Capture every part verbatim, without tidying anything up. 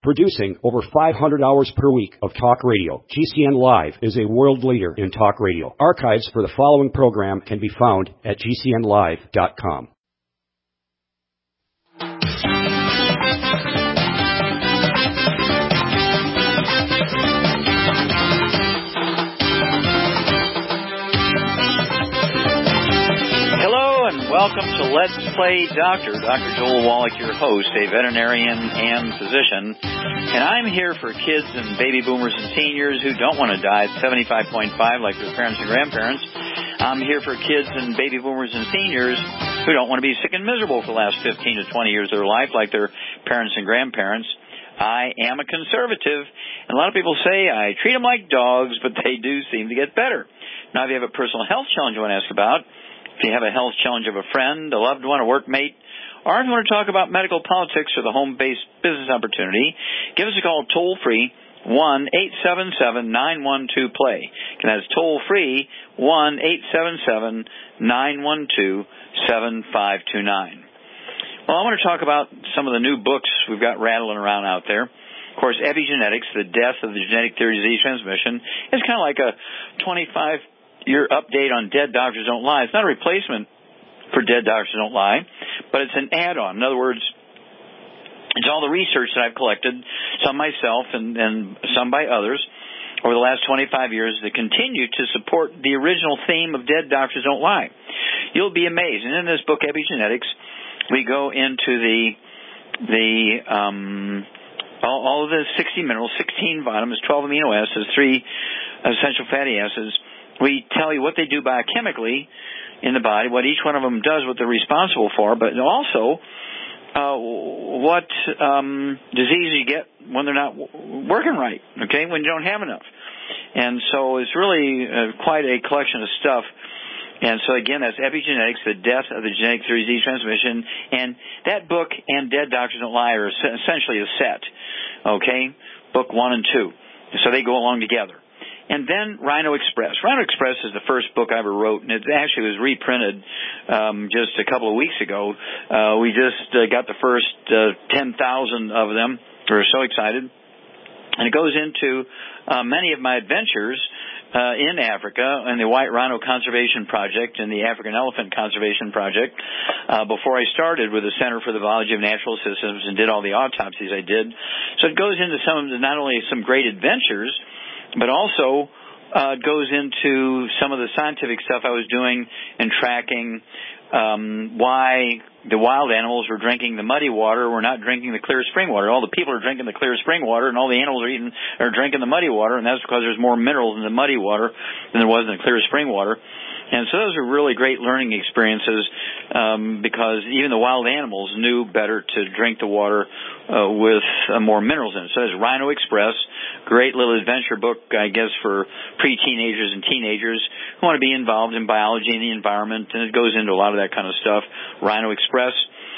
Producing over five hundred hours per week of talk radio, G C N Live is a world leader in talk radio. Archives for the following program can be found at G C N live dot com. Welcome to Let's Play Doctor. Doctor Joel Wallach, your host, a veterinarian and physician. And I'm here for kids and baby boomers and seniors who don't want to die at seventy-five point five like their parents and grandparents. I'm here for kids and baby boomers and seniors who don't want to be sick and miserable for the last fifteen to twenty years of their life like their parents and grandparents. I am a conservative, and a lot of people say I treat them like dogs, but they do seem to get better. Now, if you have a personal health challenge you want to ask about, if you have a health challenge of a friend, a loved one, a workmate, or if you want to talk about medical politics or the home-based business opportunity, give us a call toll-free, one eight seven seven, nine one two, play. And that's toll-free, one eight seven seven, nine one two, seven five two nine. Well, I want to talk about some of the new books we've got rattling around out there. Of course, Epigenetics, The Death of the Genetic Theory of Disease Transmission, is kind of like a twenty-five year update on Dead Doctors Don't Lie. It's not a replacement for Dead Doctors Don't Lie, but it's an add-on. In other words, it's all the research that I've collected, some myself and, and some by others, over the last twenty-five years that continue to support the original theme of Dead Doctors Don't Lie. You'll be amazed. And in this book, Epigenetics, we go into the the um, all, all of the sixty minerals, sixteen vitamins, twelve amino acids, three essential fatty acids. We tell you what they do biochemically in the body, what each one of them does, what they're responsible for, but also uh, what um, disease you get when they're not w- working right, okay, when you don't have enough. And so it's really uh, quite a collection of stuff. And so, again, that's Epigenetics, The Death of the Genetic Theory of Disease Transmission. And that book and Dead Doctors Don't Lie are essentially a set, okay, book one and two. So they go along together. And then Rhino Express. Rhino Express is the first book I ever wrote, and it actually was reprinted um, just a couple of weeks ago. Uh, we just uh, got the first uh, ten thousand of them. We were so excited. And it goes into uh, many of my adventures uh, in Africa and the White Rhino Conservation Project and the African Elephant Conservation Project uh, before I started with the Center for the Biology of Natural Systems and did all the autopsies I did. So it goes into some of the, not only some great adventures, but also uh, goes into some of the scientific stuff I was doing and tracking um, why the wild animals were drinking the muddy water, were not drinking the clear spring water. All the people are drinking the clear spring water, and all the animals are eating are drinking the muddy water, and that's because there's more minerals in the muddy water than there was in the clear spring water. And so those are really great learning experiences um, because even the wild animals knew better to drink the water uh, with uh, more minerals in it. So there's Rhino Express, great little adventure book, I guess, for pre-teenagers and teenagers who want to be involved in biology and the environment, and it goes into a lot of that kind of stuff, Rhino Express.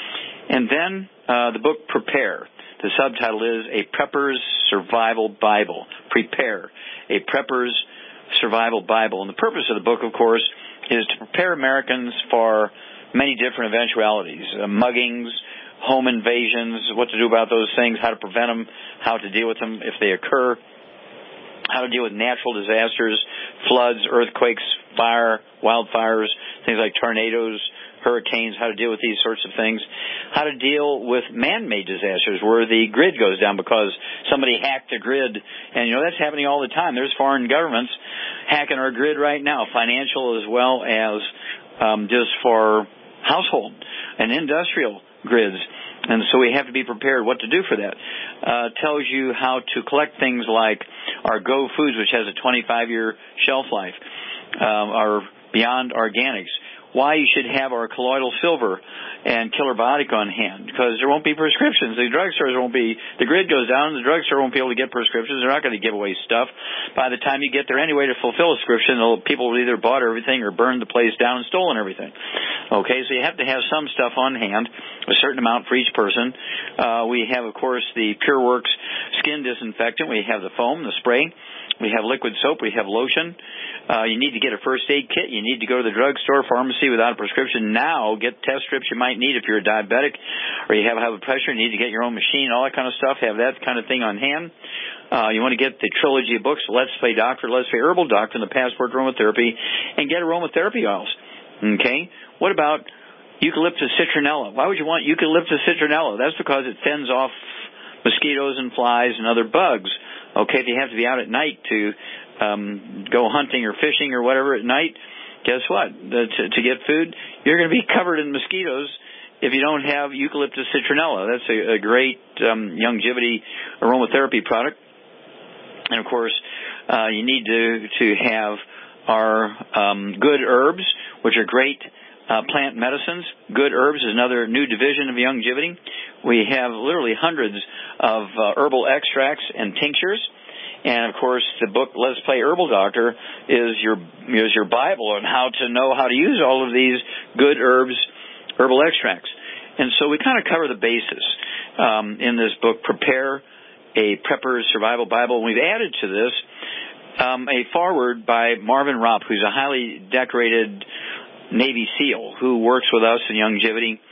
And then uh, the book Prepare. The subtitle is A Prepper's Survival Bible. Prepare. A Prepper's Survival Bible. And the purpose of the book, of course, is to prepare Americans for many different eventualities, uh, muggings, home invasions, what to do about those things, how to prevent them, how to deal with them if they occur, how to deal with natural disasters, floods, earthquakes, fire, wildfires, things like tornadoes, hurricanes, how to deal with these sorts of things, how to deal with man-made disasters where the grid goes down because somebody hacked the grid. And, you know, that's happening all the time. There's foreign governments hacking our grid right now, financial as well as um, just for household and industrial grids. And so we have to be prepared what to do for that. Uh, tells you how to collect things like our Go Foods, which has a twenty-five year shelf life, um, our Beyond Organics, why you should have our colloidal silver and Killer Biotic on hand, because there won't be prescriptions. The drugstores won't be, the grid goes down, the drugstore won't be able to get prescriptions. They're not going to give away stuff. By the time you get there anyway to fulfill a prescription, people will either bought everything or burned the place down and stolen everything. Okay, so you have to have some stuff on hand, a certain amount for each person. Uh, we have, of course, the PureWorks skin disinfectant. We have the foam, the spray. We have liquid soap. We have lotion. Uh, you need to get a first aid kit. You need to go to the drugstore, pharmacy without a prescription now. Get test strips you might need if you're a diabetic or you have high blood pressure. You need to get your own machine, all that kind of stuff. Have that kind of thing on hand. Uh, you want to get the trilogy of books, Let's Play Doctor, Let's Play Herbal Doctor, and the Passport to Aromatherapy, and get aromatherapy oils. Okay? What about eucalyptus citronella? Why would you want eucalyptus citronella? That's because it fends off mosquitoes and flies and other bugs. Okay, if you have to be out at night to um, go hunting or fishing or whatever at night, guess what? The, to, to get food, you're going to be covered in mosquitoes if you don't have eucalyptus citronella. That's a, a great um, longevity aromatherapy product. And, of course, uh, you need to, to have our um, good herbs, which are great uh, plant medicines. Good herbs is another new division of longevity. We have literally hundreds of uh, herbal extracts and tinctures. And, of course, the book Let's Play Herbal Doctor is your is your Bible on how to know how to use all of these good herbs, herbal extracts. And so we kind of cover the basis um, in this book, Prepare a Prepper's Survival Bible. We've added to this um, a foreword by Marvin Ropp, who's a highly decorated Navy SEAL who works with us in longevity.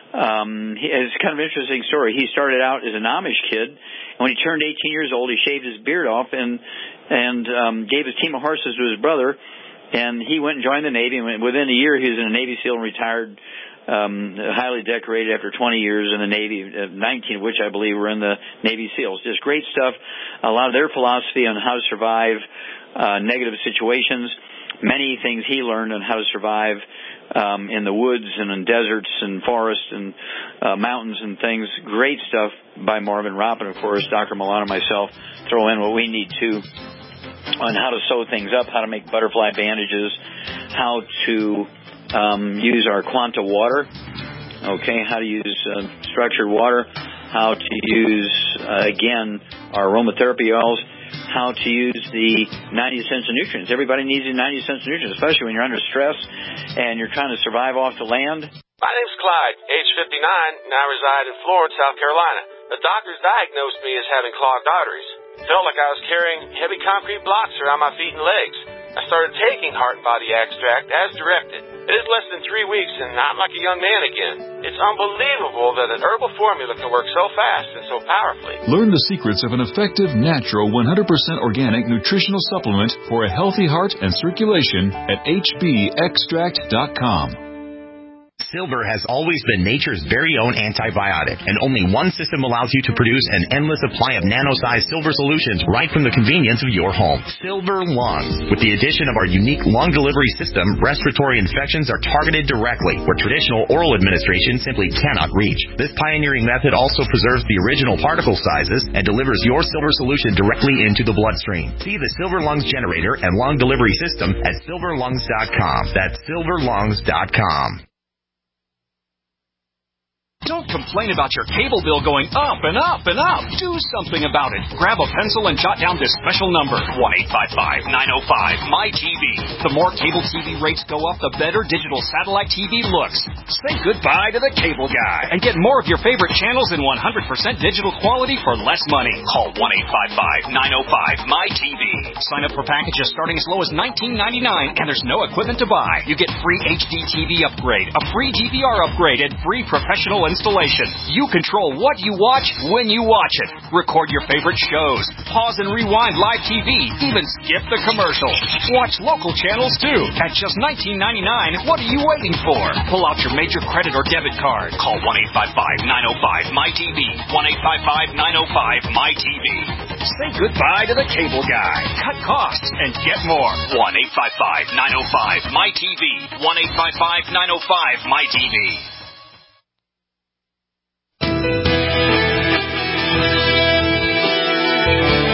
Um, it's kind of an interesting story. He started out as an Amish kid, and when he turned eighteen years old, he shaved his beard off and and um, gave his team of horses to his brother, and he went and joined the Navy. And within a year, he was in a Navy SEAL and retired, um, highly decorated after twenty years in the Navy, uh, nineteen of which I believe were in the Navy SEALs. Just great stuff. A lot of their philosophy on how to survive uh, negative situations. Many things he learned on how to survive um, in the woods and in deserts and forests and uh, mountains and things. Great stuff by Marvin Ropp. And, of course, Doctor Milano and myself throw in what we need to on how to sew things up, how to make butterfly bandages, how to um, use our Quanta water, okay, how to use uh, structured water, how to use, uh, again, our aromatherapy oils, how to use the ninety essential nutrients. Everybody needs the ninety essential nutrients, especially when you're under stress and you're trying to survive off the land. My name's Clyde, age fifty-nine, and I reside in Florence, South Carolina. The doctors diagnosed me as having clogged arteries. Felt like I was carrying heavy concrete blocks around my feet and legs. I started taking Heart and Body Extract as directed. It is less than three weeks, and I'm like a young man again. It's unbelievable that an herbal formula can work so fast and so powerfully. Learn the secrets of an effective, natural, one hundred percent organic nutritional supplement for a healthy heart and circulation at H B extract dot com. Silver has always been nature's very own antibiotic, and only one system allows you to produce an endless supply of nano-sized silver solutions right from the convenience of your home. Silver Lungs. With the addition of our unique lung delivery system, respiratory infections are targeted directly, where traditional oral administration simply cannot reach. This pioneering method also preserves the original particle sizes and delivers your silver solution directly into the bloodstream. See the Silver Lungs generator and lung delivery system at silver lungs dot com. That's silver lungs dot com. Don't complain about your cable bill going up and up and up. Do something about it. Grab a pencil and jot down this special number, one eight five five, nine oh five, M Y T V. The more cable T V rates go up, the better digital satellite T V looks. Say goodbye to the cable guy and get more of your favorite channels in one hundred percent digital quality for less money. Call one eight five five, nine oh five, M Y T V. Sign up for packages starting as low as nineteen ninety-nine, and there's no equipment to buy. You get free H D T V upgrade, a free D V R upgrade, and free professional installation. You control what you watch when you watch it. Record your favorite shows. Pause and rewind live T V. Even skip the commercials. Watch local channels too. At just nineteen ninety-nine, what are you waiting for? Pull out your major credit or debit card. Call one eight five five, nine oh five, M Y T V. one eight five five, nine oh five, M Y T V. Say goodbye to the cable guy. Cut costs and get more. one eight five five, nine oh five, M Y T V. one eight five five, nine oh five, M Y T V.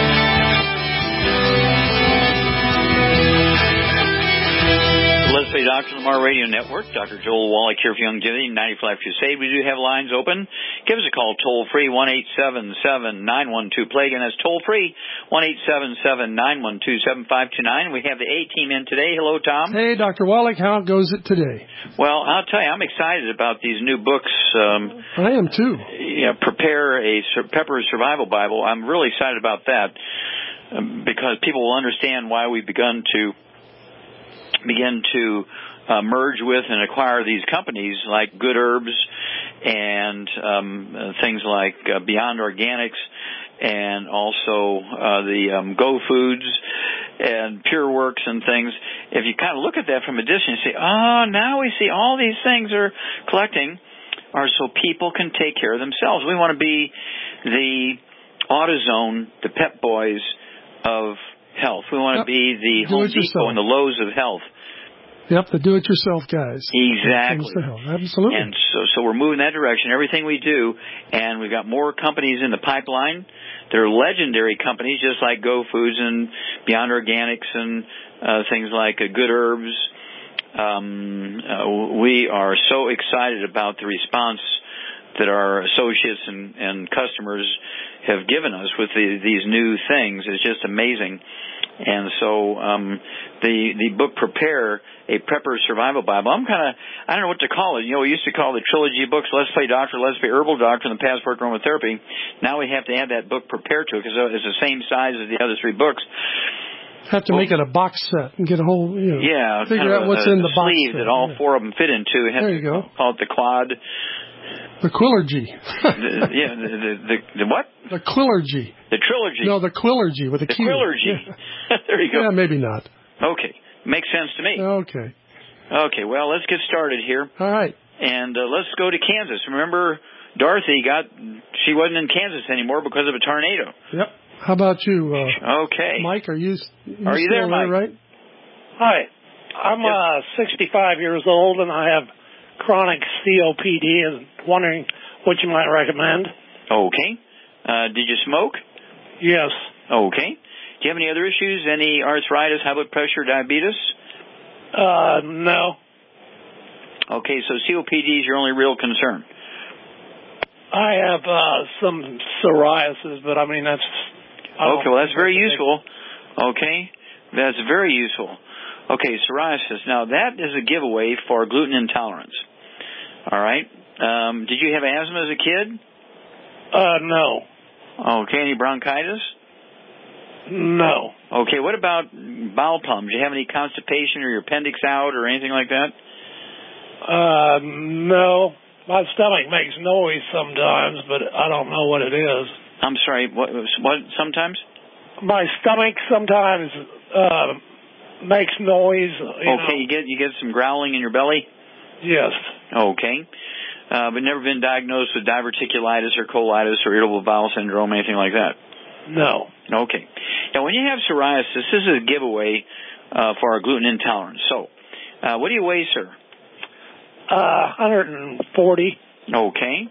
Let's Play Doctor Lamar Radio Network. Doctor Joel Wallach here for Youngevity, ninety for Life Crusade. We do have lines open. Give us a call toll-free, one eight seven seven, nine one two, play. Again, that's toll-free, one eight seven seven, nine one two, seven five two nine. We have the A-team in today. Hello, Tom. Hey, Doctor Wallach, how goes it today? Well, I'll tell you, I'm excited about these new books. Um, I am, too. You know, Prepare a Pepper Survival Bible. I'm really excited about that um, because people will understand why we've begun to begin to uh, merge with and acquire these companies like Good Herbs and um, uh, things like uh, Beyond Organics and also uh, the um, Go Foods and Pure Works and things. If you kind of look at that from a distance, you say, oh, now we see all these things are collecting are so people can take care of themselves. We want to be the AutoZone, the Pep Boys of health. We want to yep. be the Home Depot and the Lowe's of health. Yep, the do-it-yourself guys. Exactly. Absolutely. And so, so we're moving that direction, everything we do, and we've got more companies in the pipeline. They're legendary companies, just like Go Foods and Beyond Organics and uh, things like uh, Good Herbs. Um, uh, we are so excited about the response that our associates and, and customers have given us with the, these new things. It's just amazing. And so um, the the book Prepare, a Prepper Survival Bible, I'm kind of, I don't know what to call it. You know, we used to call the trilogy books Let's Play Doctor, Let's Play Herbal Doctor, and the Passport Aromatherapy. Now we have to add that book Prepare to it because it's the same size as the other three books. Have to well, make it a box set and get a whole, you know, yeah, figure kind of out what's a, in the a box sleeve set. that all yeah. four of them fit into. There you go. Call it the quad. The Quillergy. the, yeah, the, the, the, the what? The Quillergy. The trilogy. No, the Quillergy with a the Q. The Quillergy. Yeah. There you go. Yeah, maybe not. Okay. Makes sense to me. Okay. Okay, well, let's get started here. All right. And uh, let's go to Kansas. Remember, Dorothy got, she wasn't in Kansas anymore because of a tornado. Yep. How about you? Uh, okay. Mike, are you, you Are you there, Mike? There, right? Hi. I'm yep. uh, sixty-five years old, and I have chronic C O P D, and wondering what you might recommend. Okay. Uh, did you smoke? Yes. Okay. Do you have any other issues? Any arthritis, high blood pressure, diabetes? Uh, no. Okay, so C O P D is your only real concern. I have uh, some psoriasis, but I mean, that's... I okay, well, that's very useful. Okay, that's very useful. Okay, psoriasis. Now, that is a giveaway for gluten intolerance. All right. Um, did you have asthma as a kid? Uh, no. Okay, any bronchitis? No. Okay, what about bowel problems? Do you have any constipation or your appendix out or anything like that? Uh, no. My stomach makes noise sometimes, but I don't know what it is. I'm sorry, what, what sometimes? My stomach sometimes uh, makes noise. You okay, know. you get you get some growling in your belly? Yes. Okay. Uh, but never been diagnosed with diverticulitis or colitis or irritable bowel syndrome, anything like that? No. Okay. Now, when you have psoriasis, this is a giveaway uh, for our gluten intolerance. So, uh, what do you weigh, sir? Uh, one hundred forty. Okay.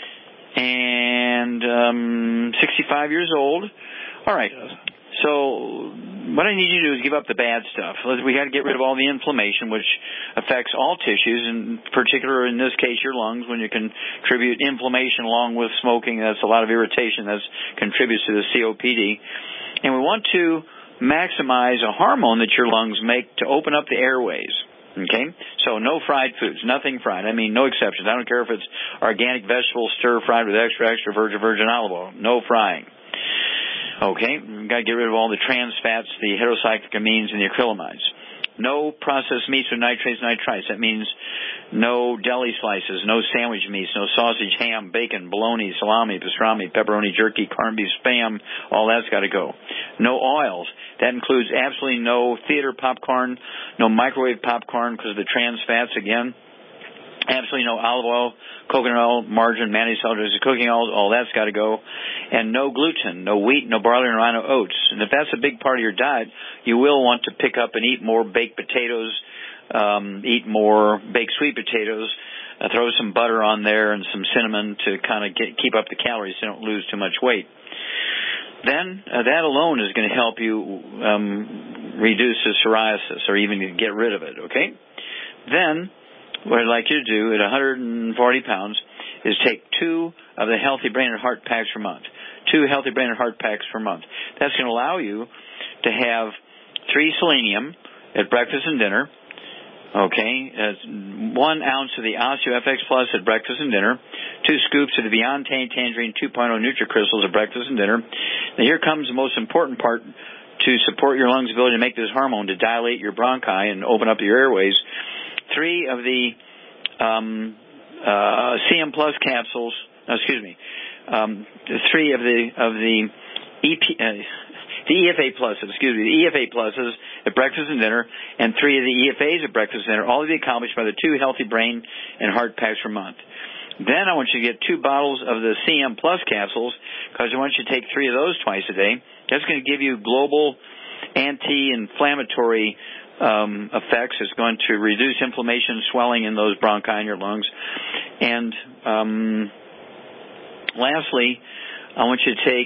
And um, sixty-five years old. All right. Yes. So what I need you to do is give up the bad stuff. We got to get rid of all the inflammation, which affects all tissues, in particular, in this case, your lungs. When you contribute inflammation along with smoking, that's a lot of irritation. That contributes to the C O P D. And we want to maximize a hormone that your lungs make to open up the airways. Okay? So no fried foods, nothing fried. I mean, no exceptions. I don't care if it's organic vegetables stir-fried with extra, extra virgin, virgin olive oil. No frying. Okay? We've got to get rid of all the trans fats, the heterocyclic amines, and the acrylamides. No processed meats with nitrates, nitrites. That means no deli slices, no sandwich meats, no sausage, ham, bacon, bologna, salami, pastrami, pepperoni, jerky, corned beef, spam. All that's got to go. No oils. That includes absolutely no theater popcorn, no microwave popcorn because of the trans fats again. Absolutely no olive oil, coconut oil, margarine, mayonnaise, cooking oil, all that's got to go. And no gluten, no wheat, no barley, no rye, no oats. And if that's a big part of your diet, you will want to pick up and eat more baked potatoes, um, eat more baked sweet potatoes, uh, throw some butter on there and some cinnamon to kind of get, keep up the calories so you don't lose too much weight. Then uh, that alone is going to help you um, reduce the psoriasis or even get rid of it, okay? then what I'd like you to do at one hundred forty pounds is take two of the Healthy Brain and Heart packs per month. Two Healthy Brain and Heart packs per month. That's going to allow you to have three selenium at breakfast and dinner. Okay, uh, one ounce of the OsteoFX Plus at breakfast and dinner, two scoops of the Beyond Tan Tangerine two point oh NutriCrystals at breakfast and dinner. Now here comes the most important part to support your lungs' ability to make this hormone, to dilate your bronchi and open up your airways. Three of the um, uh, C M Plus capsules, no, excuse me, um, three of the of the E P. Uh, The E F A pluses, excuse me, the E F A pluses at breakfast and dinner, and three of the E F As at breakfast and dinner, all to be accomplished by the two Healthy Brain and Heart packs per month. Then I want you to get two bottles of the C M Plus capsules, because I want you to take three of those twice a day. That's going to give you global anti-inflammatory um, effects. It's going to reduce inflammation, swelling in those bronchi in your lungs. And um, lastly, I want you to take...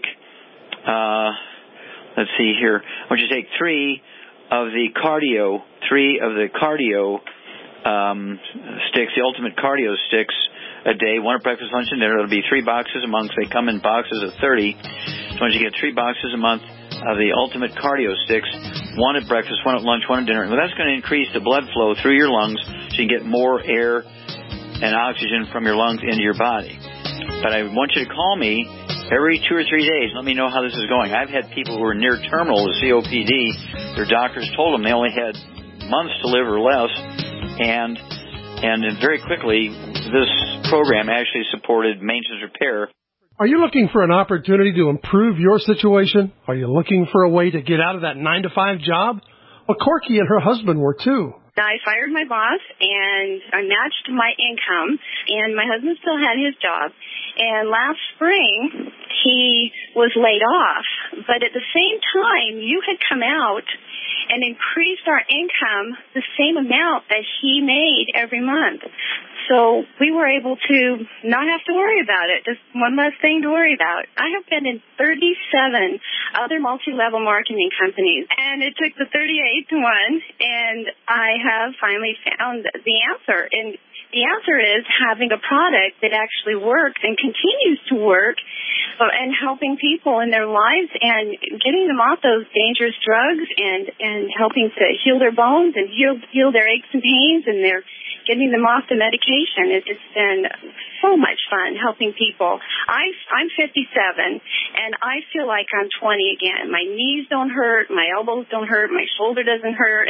Uh, Let's see here. I want you to take three of the cardio, three of the cardio um, sticks, the ultimate cardio sticks a day, one at breakfast, lunch, and dinner. It'll be three boxes a month. They come in boxes of thirty. So once you get three boxes a month of the ultimate cardio sticks, one at breakfast, one at lunch, one at dinner. Well, that's going to increase the blood flow through your lungs so you can get more air and oxygen from your lungs into your body. But I want you to call me every two or three days. Let me know how this is going. I've had people who are near terminal with C O P D. Their doctors told them they only had months to live or less, and and very quickly this program actually supported maintenance repair. Are you looking for an opportunity to improve your situation? Are you looking for a way to get out of that nine to five job? Well, Corky and her husband were too. I fired my boss, and I matched my income, and my husband still had his job. And last spring, he was laid off. But at the same time, you had come out and increased our income the same amount that he made every month. So we were able to not have to worry about it. Just one less thing to worry about. I have been in thirty-seven other multi-level marketing companies, and it took the thirty-eighth one, and I have finally found the answer. And the answer is having a product that actually works and continues to work, and helping people in their lives and getting them off those dangerous drugs, and, and helping to heal their bones and heal, heal their aches and pains, and their getting them off the medication. It's been so much fun helping people. I, I'm fifty-seven, and I feel like I'm twenty again. My knees don't hurt, my elbows don't hurt, my shoulder doesn't hurt.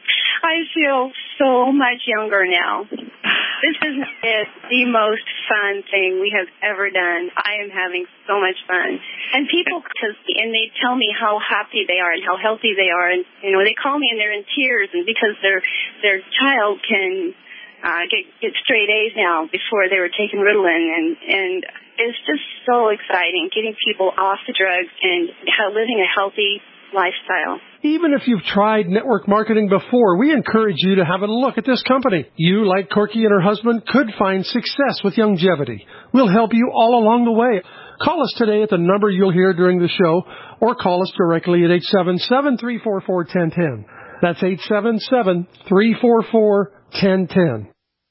I feel so much younger now. This is, is the most fun thing we have ever done. I am having so much fun. And people, and they tell me how happy they are and how healthy they are. And, you know, they call me and they're in tears, and because their their child can uh, get, get straight A's now before they were taking Ritalin. And, and it's just so exciting getting people off the drugs and how, living a healthy lifestyle. Even if you've tried network marketing before, we encourage you to have a look at this company. You, like Corky and her husband, could find success with longevity. We'll help you all along the way. Call us today at the number you'll hear during the show, or call us directly at eight seven seven, three four four, one zero one zero. That's eight seven seven, three four four, one zero one zero.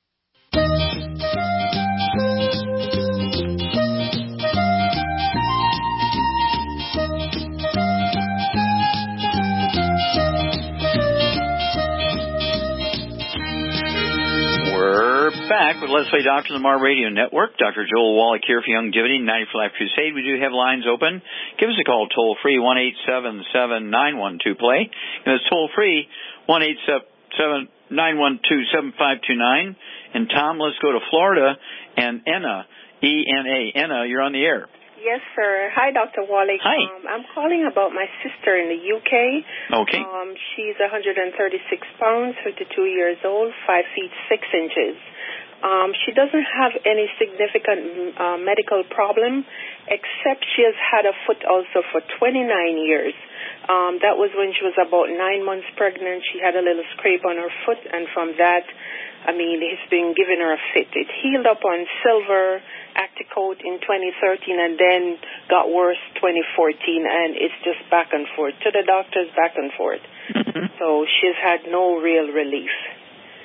Back with Let's Play Doctor Lamar Radio Network. Doctor Joel Wallach here for Longevity ninety for Life Crusade. We do have lines open. Give us a call toll free, one eight seven seven, nine one two, play. And it's toll free, one eight seven seven, nine one two, seven five two nine. And Tom, let's go to Florida. And Enna, E N A. Enna, you're on the air. Yes, sir. Hi, Doctor Wallach. Hi. Um, I'm calling about my sister in the U K. Okay. Um, she's one hundred thirty-six pounds, fifty-two years old, five feet six inches. Um, she doesn't have any significant uh, medical problem, except she has had a foot ulcer for twenty-nine years. Um, that was when she was about nine months pregnant. She had a little scrape on her foot, and from that, I mean, it's been giving her a fit. It healed up on Silver Acticoat in twenty thirteen and then got worse twenty fourteen, and it's just back and forth. To the doctors, back and forth. So she's had no real relief.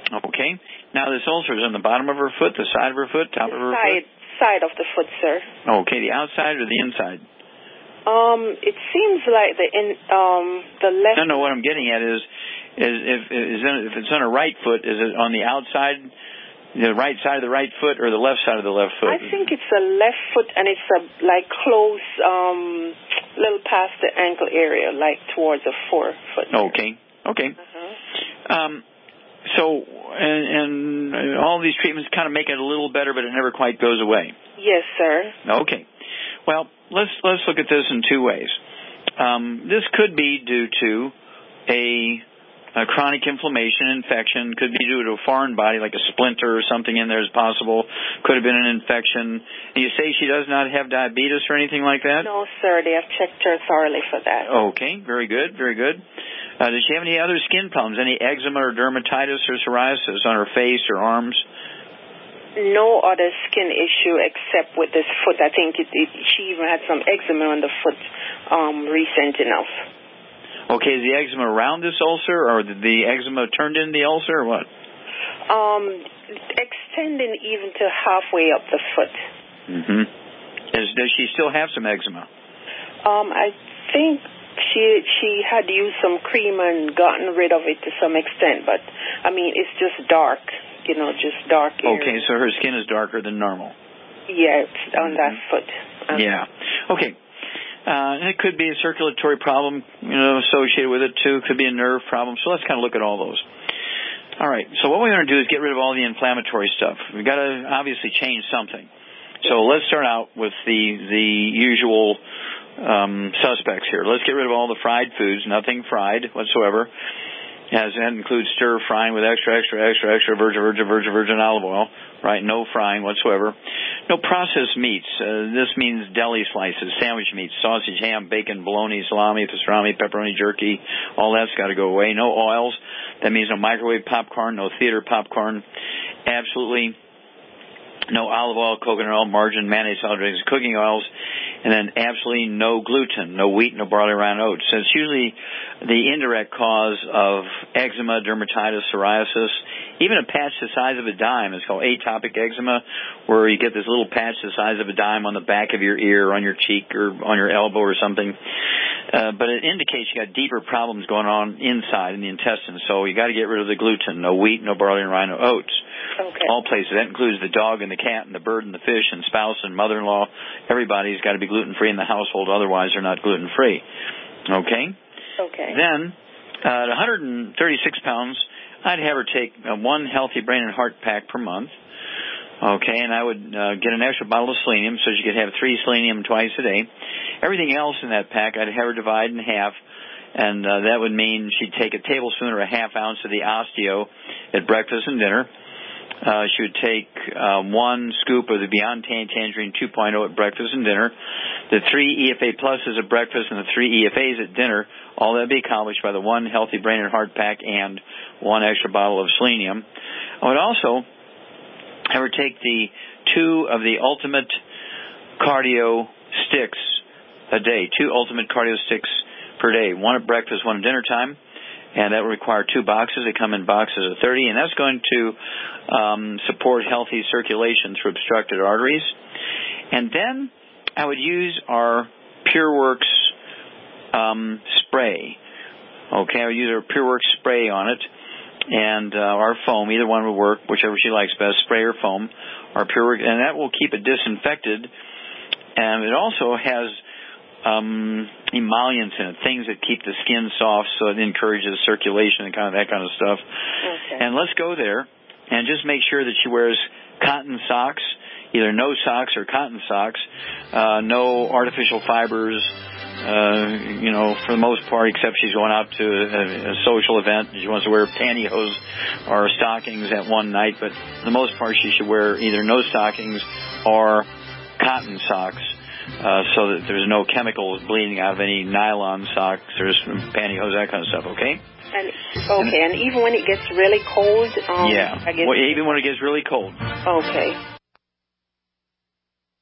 Okay. Now, this ulcer is on the bottom of her foot, the side of her foot, top the of her side, foot? Side of the foot, sir. Okay, the outside or the inside? Um, it seems like the in um the left. No, no. What I'm getting at is, is if is it, if it's on her right foot, is it on the outside, the right side of the right foot, or the left side of the left foot? I think it's the left foot, and it's a like close, um, little past the ankle area, like towards the forefoot. Okay. Okay. Uh-huh. Um. So, and, and all these treatments kind of make it a little better, but it never quite goes away. Yes, sir. Okay. Well, let's let's look at this in two ways. Um, this could be due to a, a chronic inflammation, infection. Could be due to a foreign body, like a splinter or something in there is possible. Could have been an infection. And you say she does not have diabetes or anything like that? No, sir. They have checked her thoroughly for that. Okay. Very good. Very good. Uh, does she have any other skin problems? Any eczema or dermatitis or psoriasis on her face or arms? No other skin issue except with this foot. I think it, it, she even had some eczema on the foot um, recent enough. Okay, is the eczema around this ulcer, or did the eczema turned into the ulcer, or what? Um, extending even to halfway up the foot. Mm-hmm. Is, does she still have some eczema? Um, I think she she had used some cream and gotten rid of it to some extent, but, I mean, it's just dark. You know, just dark area. Okay, so her skin is darker than normal. Yeah, it's on that foot. Uh-huh. Yeah. Okay. Uh, and it could be a circulatory problem, you know, associated with it too. Could be a nerve problem. So let's kind of look at all those. All right. So what we're going to do is get rid of all the inflammatory stuff. We've got to obviously change something. So let's start out with the the usual um, suspects here. Let's get rid of all the fried foods. Nothing fried whatsoever. As that includes stir frying with extra, extra, extra, extra virgin, virgin, virgin, virgin olive oil, right? No frying whatsoever. No processed meats. Uh, this means deli slices, sandwich meats, sausage, ham, bacon, bologna, salami, pastrami, pepperoni, jerky. All that's got to go away. No oils. That means no microwave popcorn, no theater popcorn. Absolutely no olive oil, coconut oil, margarine, mayonnaise, salad dressings, cooking oils, and then absolutely no gluten, no wheat, no barley, rye, and oats. So it's usually the indirect cause of eczema, dermatitis, psoriasis, even a patch the size of a dime. It's called atopic eczema, where you get this little patch the size of a dime on the back of your ear, or on your cheek, or on your elbow or something. Uh, but it indicates you got deeper problems going on inside in the intestines. So you got to get rid of the gluten, no wheat, no barley, and rye, no oats. Okay. All places. That includes the dog and the cat and the bird and the fish and spouse and mother-in-law. Everybody's got to be gluten-free in the household. Otherwise, they're not gluten-free. Okay? Okay. Then, uh, at one hundred thirty-six pounds, I'd have her take uh, one healthy brain and heart pack per month. Okay, and I would uh, get an extra bottle of selenium so she could have three selenium twice a day. Everything else in that pack, I'd have her divide in half, and uh, that would mean she'd take a tablespoon or a half ounce of the osteo at breakfast and dinner. Uh, she would take uh, one scoop of the Beyond Tangerine two point oh at breakfast and dinner, the three E F A Pluses at breakfast and the three E F As at dinner. All that would be accomplished by the one healthy brain and heart pack and one extra bottle of selenium. I would also have her take the two of the Ultimate Cardio sticks a day, two Ultimate Cardio sticks per day, one at breakfast, one at dinner time. And that will require two boxes. They come in boxes of thirty, and that's going to um, support healthy circulation through obstructed arteries. And then I would use our PureWorks um, spray. Okay, I would use our PureWorks spray on it, and uh, our foam. Either one would work, whichever she likes best, spray or foam. Our PureWorks, and that will keep it disinfected. And it also has Um, emollients in it, things that keep the skin soft, so it encourages circulation and kind of that kind of stuff. Okay. And let's go there and just make sure that she wears cotton socks, either no socks or cotton socks, uh, no artificial fibers, uh, you know, for the most part, except she's going out to a, a social event. She wants to wear pantyhose or stockings that one night, but for the most part, she should wear either no stockings or cotton socks. Uh, so that there's no chemicals bleeding out of any nylon socks or pantyhose, that kind of stuff, okay? And okay, and even when it gets really cold? Um, yeah, I guess well, even when it gets really cold. Okay.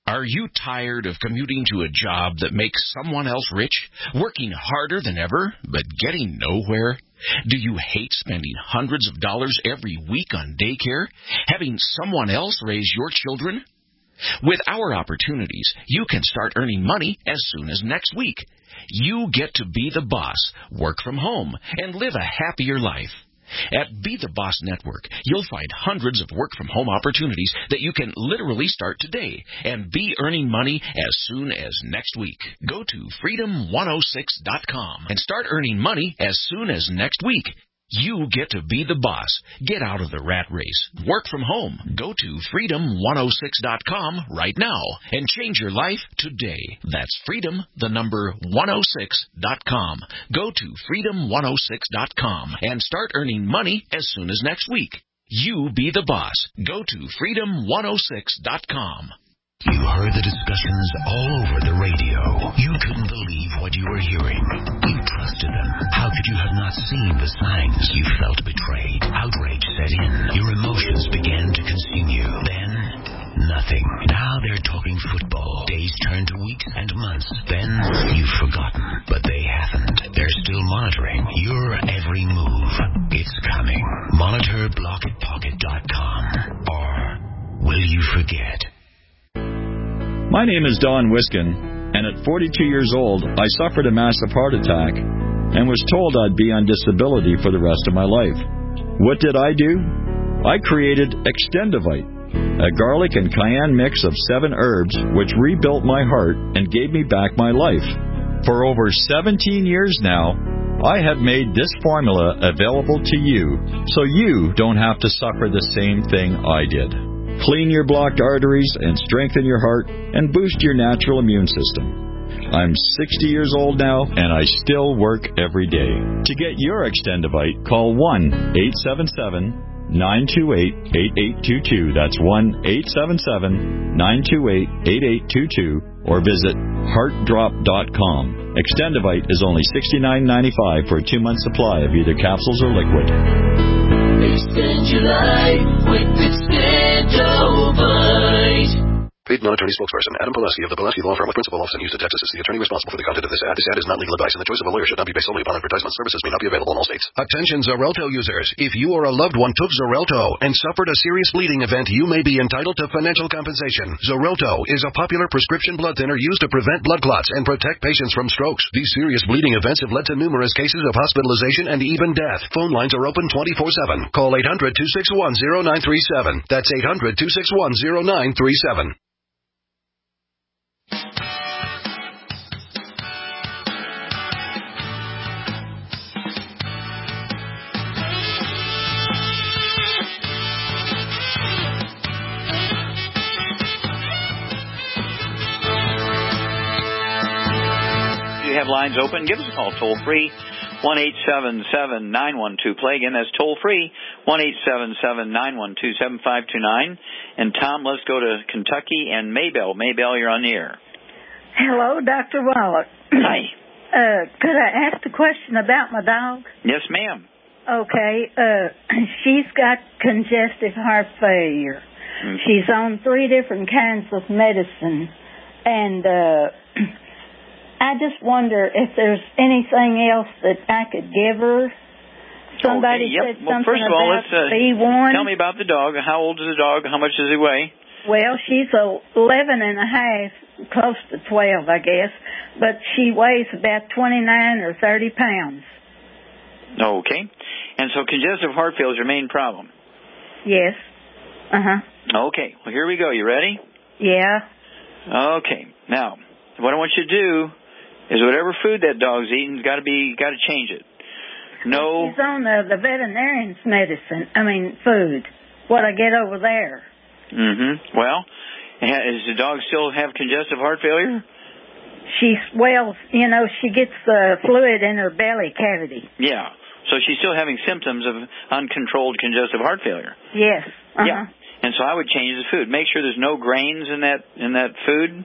Are you tired of commuting to a job that makes someone else rich, working harder than ever, but getting nowhere? Do you hate spending hundreds of dollars every week on daycare, having someone else raise your children? With our opportunities, you can start earning money as soon as next week. You get to be the boss, work from home, and live a happier life. At Be the Boss Network, you'll find hundreds of work-from-home opportunities that you can literally start today and be earning money as soon as next week. Go to freedom one oh six dot com and start earning money as soon as next week. You get to be the boss. Get out of the rat race. Work from home. Go to freedom one oh six dot com right now and change your life today. That's freedom, the number one oh six dot com. Go to freedom one oh six dot com and start earning money as soon as next week. You be the boss. Go to freedom one oh six dot com. You heard the discussions all over the radio. You couldn't believe what you were hearing. You trusted them. How could you have not seen the signs? You felt betrayed. Outrage set in. Your emotions began to consume you. Then, nothing. Now they're talking football. Days turn to weeks and months. Then, you've forgotten. But they haven't. They're still monitoring your every move. It's coming. Monitor blocket pocket dot com. Or will you forget? My name is Don Wiskin, and at forty-two years old, I suffered a massive heart attack and was told I'd be on disability for the rest of my life. What did I do? I created Extendivite, a garlic and cayenne mix of seven herbs which rebuilt my heart and gave me back my life. For over seventeen years now, I have made this formula available to you so you don't have to suffer the same thing I did. Clean your blocked arteries and strengthen your heart and boost your natural immune system. I'm sixty years old now, and I still work every day. To get your Extendivite, call one eight seven seven, nine two eight, eight eight two two. That's one eight seven seven, nine two eight, eight eight two two, or visit heart drop dot com. Extendivite is only sixty-nine ninety-five for a two-month supply of either capsules or liquid. Extend your life with Extendivite. Paid non-attorney spokesperson Adam Pulaski of the Pulaski Law Firm with principal office in Houston, Texas is the attorney responsible for the content of this ad. This ad is not legal advice, and the choice of a lawyer should not be based solely upon advertisement. Services may not be available in all states. Attention Xarelto users. If you or a loved one took Xarelto and suffered a serious bleeding event, you may be entitled to financial compensation. Xarelto is a popular prescription blood thinner used to prevent blood clots and protect patients from strokes. These serious bleeding events have led to numerous cases of hospitalization and even death. Phone lines are open twenty-four seven. Call eight hundred, two six one, zero nine three seven. That's eight hundred, two six one, zero nine three seven. Have lines open, give us a call toll free, one eight seven seven, nine one two, play. Again, that's toll free, one eight seven seven, nine one two, seven five two nine. And Tom, let's go to Kentucky and Maybell. Maybell, you're on the air. Hello, Doctor Wallach. Hi. Uh, could I ask a question about my dog? Yes, ma'am. Okay, uh, she's got congestive heart failure. Mm-hmm. She's on three different kinds of medicine, and uh I just wonder if there's anything else that I could give her. Somebody okay, yep. said well, something first of all, about let's, uh, B one. Tell me about the dog. How old is the dog? How much does he weigh? Well, she's eleven and a half, close to twelve, I guess. But she weighs about twenty-nine or thirty pounds. Okay. And so congestive heart failure is your main problem? Yes. Uh-huh. Okay. Well, here we go. You ready? Yeah. Okay. Now, what I want you to do is whatever food that dog's eating, got to be got to change it. No. She's on the, the veterinarian's medicine. I mean, food. What I get over there. Mm-hmm. Well, does the dog still have congestive heart failure? She's well, you know, she gets the fluid in her belly cavity. Yeah. So she's still having symptoms of uncontrolled congestive heart failure. Yes. Uh-huh. Yeah. And so I would change the food. Make sure there's no grains in that in that food.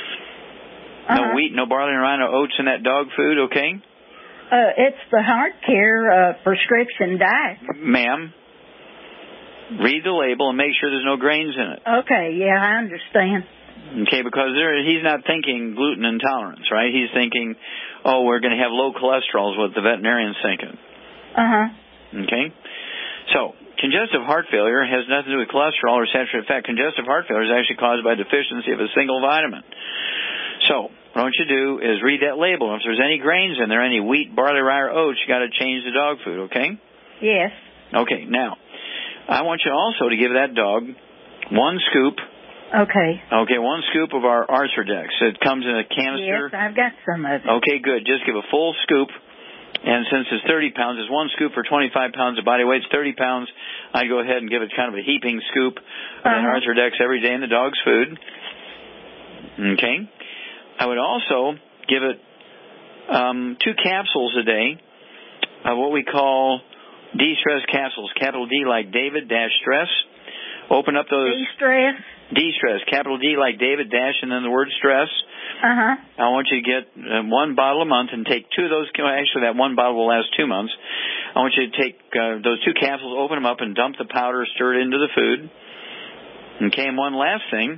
No uh-huh. wheat, no barley, no rye, no oats in that dog food, okay? Uh, it's the Heart Care uh, prescription diet. Ma'am, read the label and make sure there's no grains in it. Okay, yeah, I understand. Okay, because there, he's not thinking gluten intolerance, right? He's thinking, oh, we're going to have low cholesterol is what the veterinarian's thinking. Uh-huh. Okay? So, congestive heart failure has nothing to do with cholesterol or saturated fat. Congestive heart failure is actually caused by deficiency of a single vitamin. So, what I want you to do is read that label. If there's any grains in there, any wheat, barley, rye, or oats, you got to change the dog food, okay? Yes. Okay, now, I want you also to give that dog one scoop. Okay. Okay, one scoop of our Arthrodex. It comes in a canister. Yes, I've got some of it. Okay, good. Just give a full scoop. And since it's thirty pounds, it's one scoop for twenty-five pounds of body weight. It's thirty pounds. I'd go ahead and give it kind of a heaping scoop of uh-huh. that Arthrodex every day in the dog's food. Okay. I would also give it um, two capsules a day of what we call de-stress capsules. Capital D like David, dash stress. Open up those. De-stress? De-stress. Capital D like David, dash, and then the word stress. Uh-huh. I want you to get uh, one bottle a month and take two of those. Actually, that one bottle will last two months. I want you to take uh, those two capsules, open them up, and dump the powder, stir it into the food. Okay, and one last thing.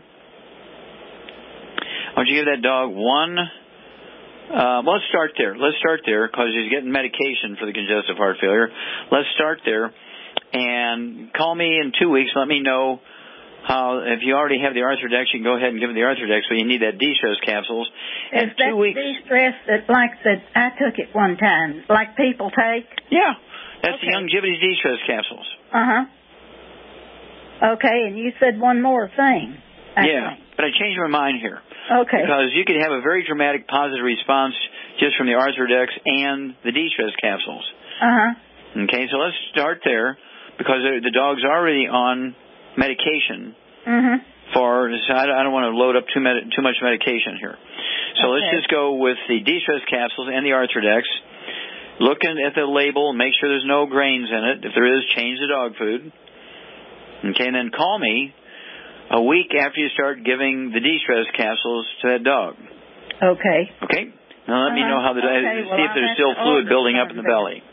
I want you to give that dog one. Uh, well, let's start there. Let's start there because he's getting medication for the congestive heart failure. Let's start there. And call me in two weeks. Let me know how, if you already have the Arthrodex, you can go ahead and give him the Arthrodex, but you need that de-stress capsules. Is that two weeks. de-stress that, like that, I took it one time, like people take? Yeah. That's okay. the Youngevity's de-stress capsules. Uh-huh. Okay, and you said one more thing. I yeah, think. But I changed my mind here. Okay. Because you could have a very dramatic positive response just from the Arthrodex and the de-stress capsules. Uh-huh. Okay, so let's start there. Because the dog's already on medication mm-hmm. for, so I don't want to load up too, med, too much medication here. So okay. let's just go with the de-stress capsules and the Arthrodex. Look at the label, make sure there's no grains in it. If there is, change the dog food. Okay, and then call me a week after you start giving the de-stress capsules to that dog. Okay. Okay? Now let uh-huh. me know how the, okay. see well, if there's still fluid building up in the belly.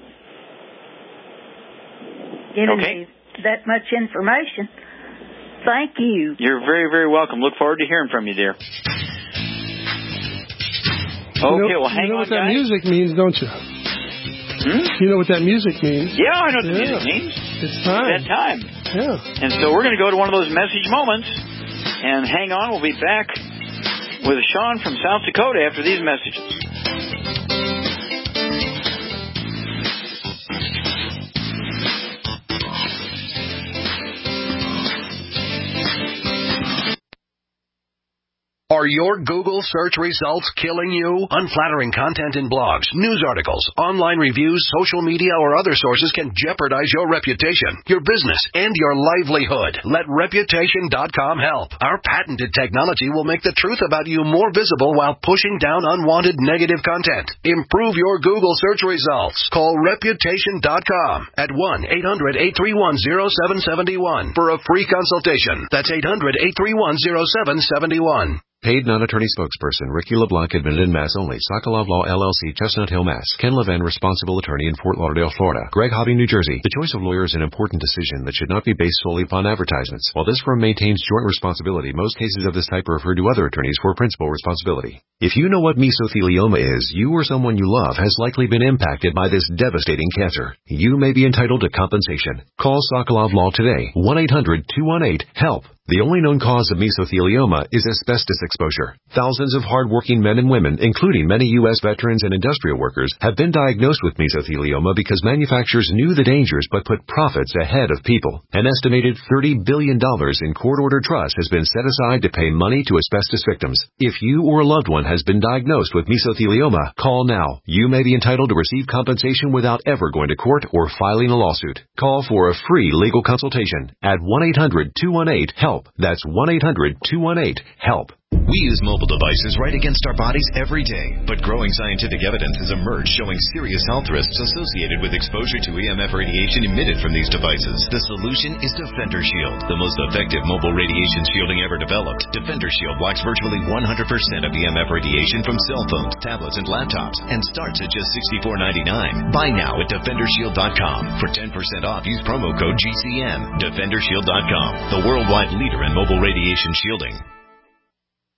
Giving okay. me that much information. Thank you. You're very, very welcome. Look forward to hearing from you, dear. Okay, you know, well, hang you know on, what that guys. music means, don't you? Hmm? You know what that music means? Yeah, I know what the yeah. music means. It's time. It's that time. Yeah. And so we're going to go to one of those message moments. And hang on, we'll be back with Sean from South Dakota after these messages. Are your Google search results killing you? Unflattering content in blogs, news articles, online reviews, social media, or other sources can jeopardize your reputation, your business, and your livelihood. Let Reputation dot com help. Our patented technology will make the truth about you more visible while pushing down unwanted negative content. Improve your Google search results. Call Reputation dot com at one eight hundred eight three one zero seven seven one for a free consultation. That's eight hundred eight three one zero seven seven one. Paid non-attorney spokesperson Ricky LeBlanc, admitted in Mass only. Sokolov Law, L L C, Chestnut Hill, Mass. Ken Levin, responsible attorney in Fort Lauderdale, Florida. Greg Hobby, New Jersey. The choice of lawyer is an important decision that should not be based solely upon advertisements. While this firm maintains joint responsibility, most cases of this type are referred to other attorneys for principal responsibility. If you know what mesothelioma is, you or someone you love has likely been impacted by this devastating cancer. You may be entitled to compensation. Call Sokolov Law today. one eight hundred two one eight HELP. The only known cause of mesothelioma is asbestos exposure. Thousands of hardworking men and women, including many U S veterans and industrial workers, have been diagnosed with mesothelioma because manufacturers knew the dangers but put profits ahead of people. An estimated thirty billion dollars in court-ordered trust has been set aside to pay money to asbestos victims. If you or a loved one has been diagnosed with mesothelioma, call now. You may be entitled to receive compensation without ever going to court or filing a lawsuit. Call for a free legal consultation at one eight hundred two one eight HELP. That's one eight hundred two one eight HELP. We use mobile devices right against our bodies every day, but growing scientific evidence has emerged showing serious health risks associated with exposure to E M F radiation emitted from these devices. The solution is Defender Shield, the most effective mobile radiation shielding ever developed. Defender Shield blocks virtually one hundred percent of E M F radiation from cell phones, tablets, and laptops, and starts at just sixty-four ninety-nine. Buy now at Defender Shield dot com. For ten percent off, use promo code G C N. Defender Shield dot com, the worldwide leader in mobile radiation shielding.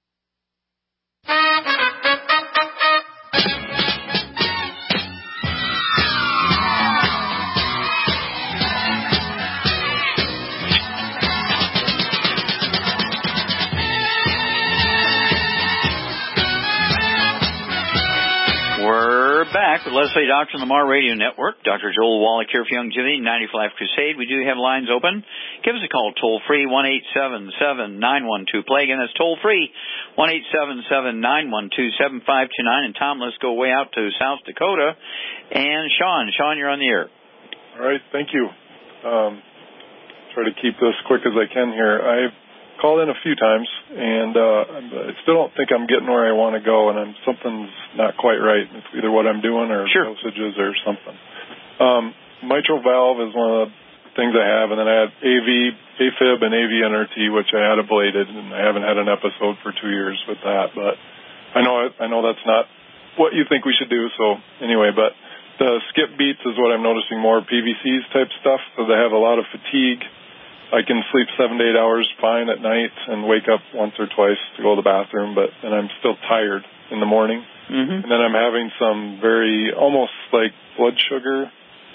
We're back with Let's Play Doctor on the Mar Radio Network. Doctor Joel Wallach here for Youngevity, ninety for Life Crusade. We do have lines open. Give us a call toll-free, one eight seven seven, nine one two, play. Again, that's toll-free, one eight seven seven, nine one two, seven five two nine. And, Tom, let's go way out to South Dakota. And Sean. Sean, you're on the air. All right, thank you. Um, try to keep this quick as I can here. I've called in a few times, and uh, I still don't think I'm getting where I want to go, and I'm, something's not quite right. It's either what I'm doing or sure. dosages or something. Um, mitral valve is one of the things I have, and then I had A V, AFib, and A V N R T, which I had ablated, and I haven't had an episode for two years with that. But I know I know that's not what you think we should do. So anyway, but the skip beats is what I'm noticing more, P V Cs type stuff. So they have a lot of fatigue. I can sleep seven to eight hours fine at night and wake up once or twice to go to the bathroom, but then I'm still tired in the morning. Mm-hmm. And then I'm having some very, almost like blood sugar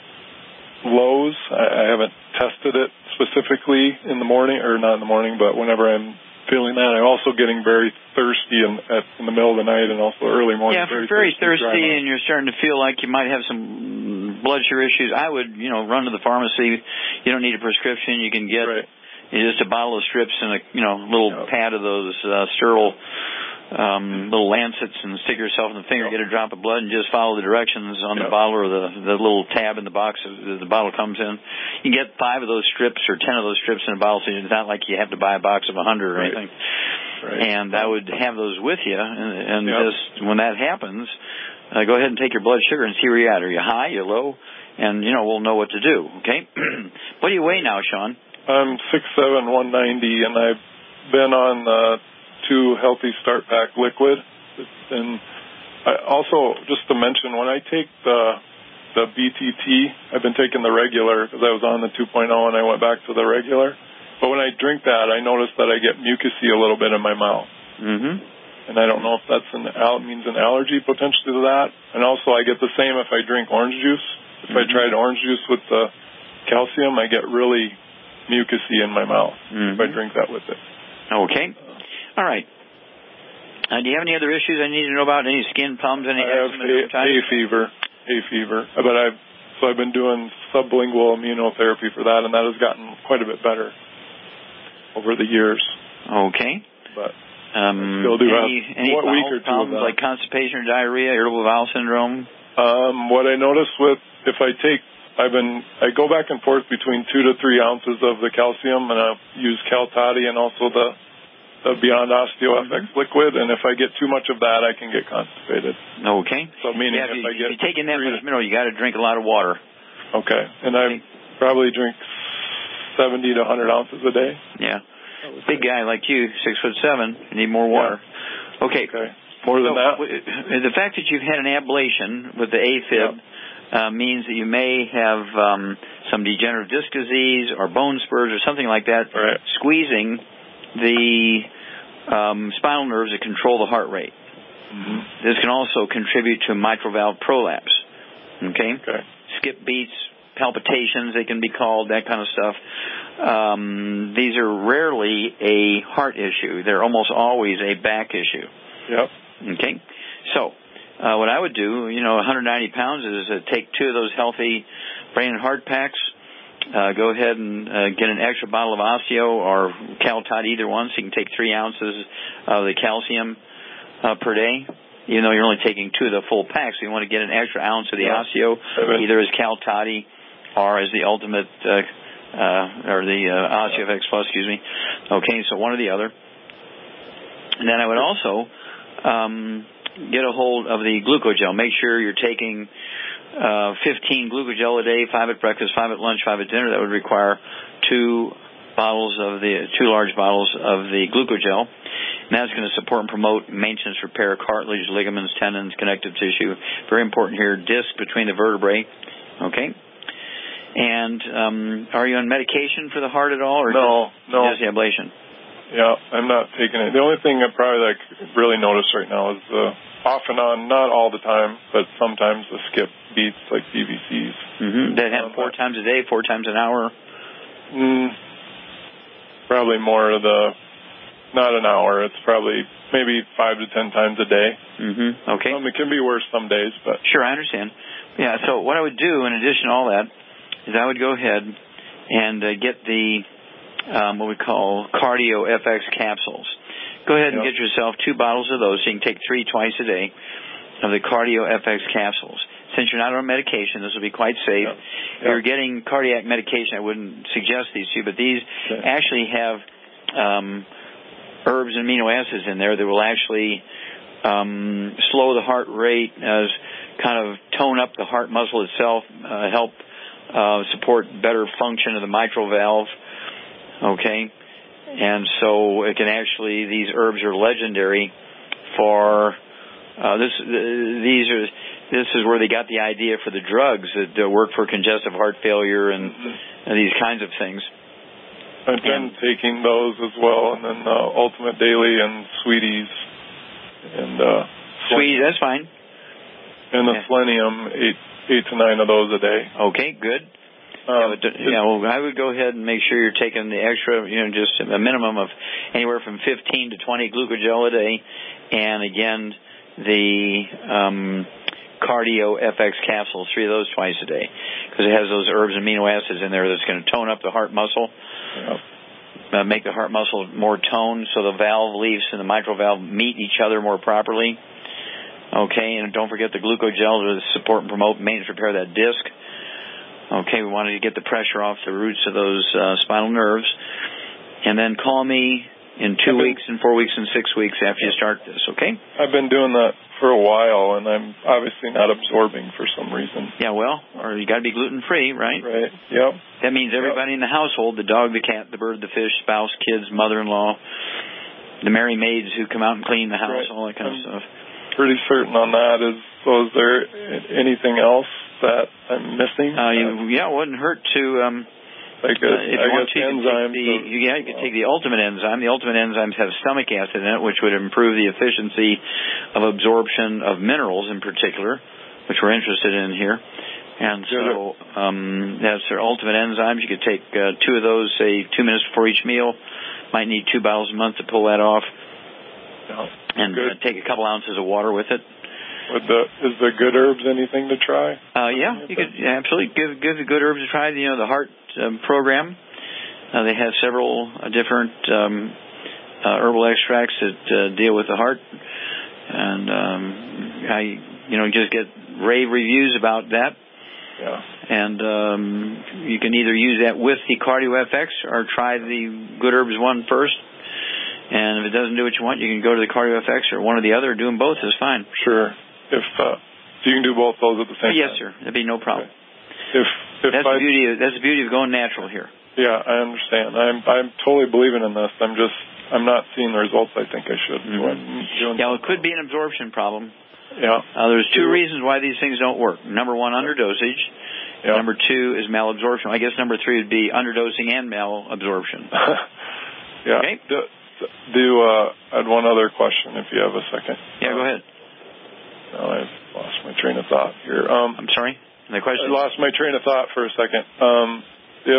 lows. I, I haven't tested it specifically in the morning, or not in the morning, but whenever I'm feeling that, I'm also getting very thirsty in, at, in the middle of the night and also early morning. Yeah, very, very thirsty, thirsty and you're starting to feel like you might have some blood sugar issues. I would, you know, run to the pharmacy. You don't need a prescription. You can get right. just a bottle of strips and a, you know, little yep. pad of those uh, sterile um, little lancets and stick yourself in the finger, yep. get a drop of blood, and just follow the directions on yep. the bottle or the, the little tab in the box that the bottle comes in. You get five of those strips or ten of those strips in a bottle, so it's not like you have to buy a box of a hundred or right. anything. Right. And I would have those with you, and, and yep. just when that happens, uh, go ahead and take your blood sugar and see where you're at. Are you high? Are you low? And, you know, we'll know what to do, okay? What do you weigh now, Sean? I'm six seven, one ninety, and I've been on uh, two Healthy Start Pack liquid. And I also, just to mention, when I take the the B T T, I've been taking the regular because I was on the two point oh and I went back to the regular. But when I drink that, I notice that I get mucusy a little bit in my mouth. Mm-hmm. And I don't know if that's an al- means an allergy potentially to that. And also I get the same if I drink orange juice. If mm-hmm. I tried orange juice with the calcium, I get really mucusy in my mouth mm-hmm. if I drink that with it. Okay. All right. Uh, do you have any other issues I need to know about? Any skin problems? Any I have hay, hay fever. Hay fever. But I've so I've been doing sublingual immunotherapy for that, and that has gotten quite a bit better over the years. Okay. But um, I still do any, have any what bowel week or two problems like constipation or diarrhea, irritable bowel syndrome? Um, what I notice with if I take I've been I go back and forth between two to three ounces of the calcium, and I use Caltati and also the the Beyond Osteo F X mm-hmm. liquid. And if I get too much of that, I can get constipated. Okay. So meaning yeah, if, if you, I get if you're taking that much mineral, you got to drink a lot of water. Okay, and I probably drink seventy to one hundred ounces a day. Yeah. Big guy like you, six foot seven, you need more water. Yeah. Okay. Okay. More than so, that. The fact that you've had an ablation with the AFib yeah. uh, means that you may have um, some degenerative disc disease or bone spurs or something like that, right. squeezing the um, spinal nerves that control the heart rate. Mm-hmm. This can also contribute to mitral valve prolapse. Okay? Okay. Skip beats, palpitations, they can be called, that kind of stuff. Um, these are rarely a heart issue. They're almost always a back issue. Yep. Okay? So, uh, what I would do, you know, one hundred ninety pounds is uh, take two of those healthy brain and heart packs. Uh, go ahead and uh, get an extra bottle of Osteo or Caltite, either one, so you can take three ounces of the calcium uh, per day. Even though you're only taking two of the full packs, so you want to get an extra ounce of the yeah. Osteo, either as Caltite or as the ultimate, uh, uh, or the uh, Osteo F X Plus, excuse me. Okay, so one or the other. And then I would also um, get a hold of the glucogel. Make sure you're taking uh, fifteen glucogel a day, five at breakfast, five at lunch, five at dinner. That would require two bottles of the two large bottles of the glucogel. And that's going to support and promote maintenance, repair, cartilage, ligaments, tendons, connective tissue. Very important here, disc between the vertebrae. Okay. And um, are you on medication for the heart at all, or no, just, no, just the ablation? Yeah, I'm not taking it. The only thing I probably that I really notice right now is the off and on, not all the time, but sometimes the skip beats like P V Cs. Mm-hmm. That happen four times a day, four times an hour? Mm, probably more of the not an hour. It's probably maybe five to ten times a day. Mm-hmm. Okay. Um, it can be worse some days, but sure, I understand. Yeah. So what I would do in addition to all that is I would go ahead and uh, get the um, what we call Cardio F X capsules. Go ahead and yep. get yourself two bottles of those. So you can take three twice a day of the Cardio F X capsules. Since you're not on medication, this will be quite safe. Yep. If you're getting cardiac medication, I wouldn't suggest these to you, but these okay. actually have um, herbs and amino acids in there that will actually um, slow the heart rate, as kind of tone up the heart muscle itself, uh, help uh, support better function of the mitral valve. Okay, and so it can actually, these herbs are legendary for uh, this. Uh, these are this is where they got the idea for the drugs that uh, work for congestive heart failure and, mm-hmm. and these kinds of things. I've been taking those as well, and then uh, Ultimate Daily and Sweeties. And uh, Sweeties, that's fine. And the yeah. Selenium, eight, eight to nine of those a day. Okay, good. Um, yeah, but, you know, I would go ahead and make sure you're taking the extra, you know, just a minimum of anywhere from fifteen to twenty glucogel a day, and again, the um, Cardio F X capsules, three of those twice a day, because it has those herbs and amino acids in there that's going to tone up the heart muscle. Yep. Uh, make the heart muscle more toned so the valve leaves and the mitral valve meet each other more properly. Okay, and don't forget the glucogel to support and promote maintenance repair of that disc. Okay, we wanted to get the pressure off the roots of those uh, spinal nerves. And then call me in two been, weeks and four weeks and six weeks after you start this, okay? I've been doing that for a while, and I'm obviously not absorbing for some reason. Yeah, well, or you got to be gluten-free, right? Right, yep. That means everybody yep. in the household, the dog, the cat, the bird, the fish, spouse, kids, mother-in-law, the merry maids who come out and clean the house, right. all that kind I'm of stuff. Pretty certain on that. Is so is there anything else that I'm missing? Uh, you, yeah, it wouldn't hurt to... Um, Like a, uh, if I you want to, you enzymes can take the, of, you, yeah, you can take the Ultimate Enzyme. The Ultimate Enzymes have stomach acid in it, which would improve the efficiency of absorption of minerals in particular, which we're interested in here. And so um, that's their Ultimate Enzymes. You could take uh, two of those, say, two minutes before each meal. Might need two bottles a month to pull that off. No, and uh, take a couple ounces of water with it. With the, is the Good Herbs anything to try? Uh, yeah, you could yeah, absolutely give give the Good Herbs a try. You know, the heart um, program. Uh, they have several uh, different um, uh, herbal extracts that uh, deal with the heart, and um, I you know just get rave reviews about that. Yeah. And um, you can either use that with the Cardio F X or try the Good Herbs one first. And if it doesn't do what you want, you can go to the Cardio F X or one or the other. Doing both is fine. Sure. If uh, so you can do both those at the same yes, time. Yes, sir. That'd be no problem. Okay. If, if that's I, the beauty. Of, that's the beauty of going natural here. Yeah, I understand. I'm I'm totally believing in this. I'm just I'm not seeing the results I think I should. Mm-hmm. I'm doing yeah, well, it could be an absorption problem. Yeah. Uh, there's two reasons why these things don't work. Number one, underdosage. Yeah. Number two is malabsorption. I guess number three would be underdosing and malabsorption. yeah. Okay. Do, do uh, I had one other question if you have a second. Yeah, go ahead. No, I've lost my train of thought here. Um, I'm sorry? The question? I lost my train of thought for a second. Um, if,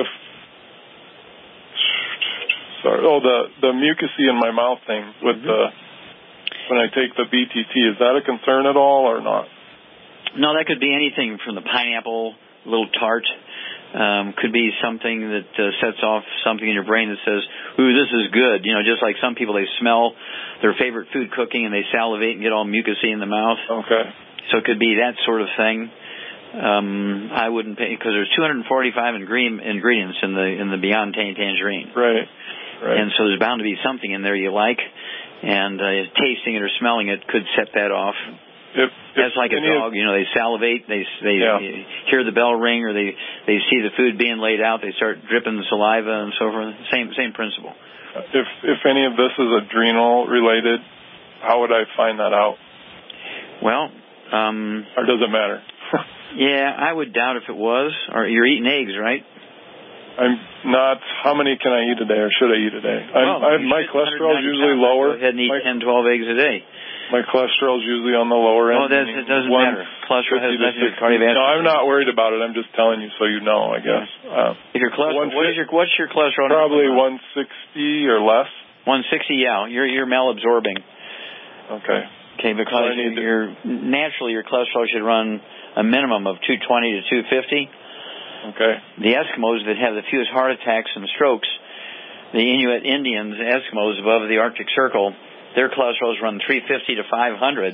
sorry, oh, the, the mucusy in my mouth thing with mm-hmm. the, when I take the B T T, is that a concern at all or not? No, that could be anything from the pineapple, little tart. Um, could be something that uh, sets off something in your brain that says, ooh, this is good. You know, just like some people, they smell their favorite food cooking and they salivate and get all mucusy in the mouth. Okay. So it could be that sort of thing. Um, I wouldn't pay, because there's two hundred forty-five ingre- ingredients in the in the Beyond Tangerine. Right. Right. And so there's bound to be something in there you like, and uh, tasting it or smelling it could set that off. If, That's if like a dog, you know, they salivate, they they yeah. hear the bell ring, or they, they see the food being laid out, they start dripping the saliva and so forth. Same same principle. If if any of this is adrenal related, how would I find that out? Well, um, or does it matter? yeah, I would doubt if it was. Or you're eating eggs, right? I'm not. How many can I eat a day, or should I eat a day? I'm, well, I, my cholesterol is usually lower. Go ahead and eat my, ten, twelve eggs a day. My cholesterol is usually on the lower end. Oh, that's, it doesn't matter. Cholesterol has nothing to do with cardiovascular. No, I'm not worried about it. I'm just telling you so you know, I guess. Uh, if your cholesterol, what is your, what's your cholesterol? Probably one sixty or less. one sixty, yeah. You're you're malabsorbing. Okay. Okay, because so to... you're naturally your cholesterol should run a minimum of two twenty to two fifty. Okay. The Eskimos that have the fewest heart attacks and strokes, the Inuit Indians, Eskimos above the Arctic Circle, their cholesterols run three fifty to five hundred.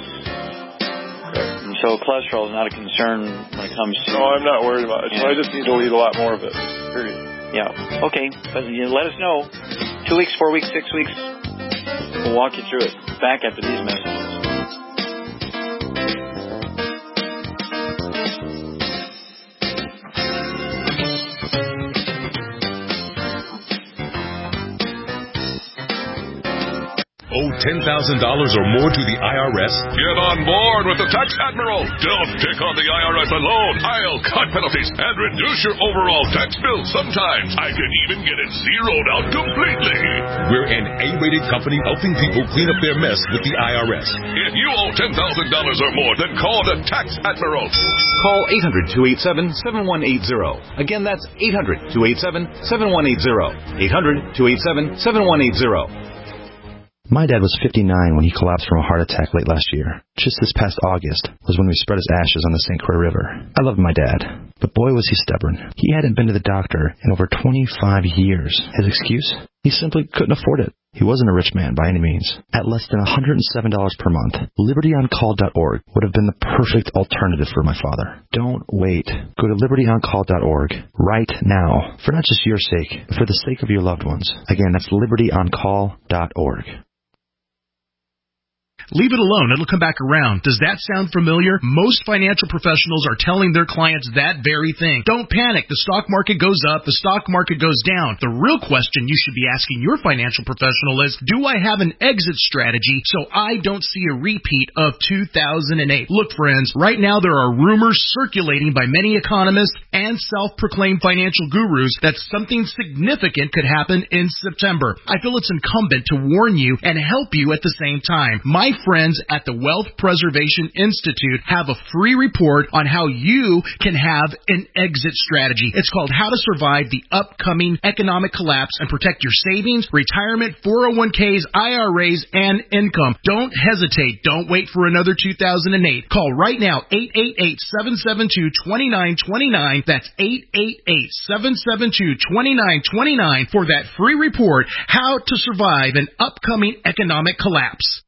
And so cholesterol is not a concern when it comes to... No, I'm not worried about it. Yeah. So I just need to eat a lot more of it, period. Yeah. Okay. But you know, let us know. Two weeks, four weeks, six weeks. We'll walk you through it. Back after these messages. Owe ten thousand dollars or more to the I R S? Get on board with the Tax Admiral. Don't take on the I R S alone. I'll cut penalties and reduce your overall tax bill. Sometimes I can even get it zeroed out completely. We're an A-rated company helping people clean up their mess with the I R S. If you owe ten thousand dollars or more, then call the Tax Admiral. Call eight hundred, two eight seven, seven one eight zero. Again, that's eight hundred, two eight seven, seven one eight zero. eight hundred, two eight seven, seven one eight zero. My dad was fifty-nine when he collapsed from a heart attack late last year. Just this past August was when we spread his ashes on the Saint Croix River. I loved my dad, but boy was he stubborn. He hadn't been to the doctor in over twenty-five years. His excuse? He simply couldn't afford it. He wasn't a rich man by any means. At less than one hundred seven dollars per month, liberty on call dot org would have been the perfect alternative for my father. Don't wait. Go to liberty on call dot org right now, for not just your sake, but for the sake of your loved ones. Again, that's liberty on call dot org. Leave it alone. It'll come back around. Does that sound familiar? Most financial professionals are telling their clients that very thing. Don't panic. The stock market goes up. The stock market goes down. The real question you should be asking your financial professional is, do I have an exit strategy so I don't see a repeat of two thousand eight? Look, friends, right now there are rumors circulating by many economists and self-proclaimed financial gurus that something significant could happen in September. I feel it's incumbent to warn you and help you at the same time. My friends at the Wealth Preservation Institute have a free report on how you can have an exit strategy. It's called How to Survive the Upcoming Economic Collapse and Protect Your Savings, Retirement, four oh one k's, I R As, and income. Don't hesitate. Don't wait for another two thousand eight. Call right now, eight eight eight, seven seven two, two nine two nine. That's eight eight eight, seven seven two, two nine two nine for that free report, How to Survive an Upcoming Economic Collapse.